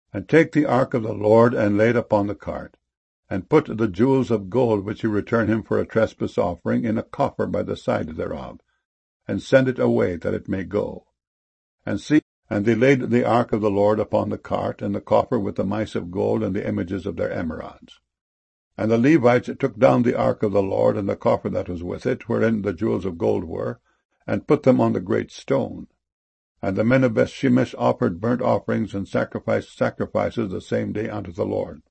And take the ark of the Lord, and lay it upon the cart, and put the jewels of gold which you return him for a trespass offering in a coffer by the side thereof, and send it away, that it may go. And see, and they laid the ark of the Lord upon the cart, and the coffer with the mice of gold and the images of their emerods. And the Levites took down the ark of the Lord, and the coffer that was with it, wherein the jewels of gold were, and put them on the great stone. And the men of Bethshemesh offered burnt offerings and sacrificed sacrifices the same day unto the Lord.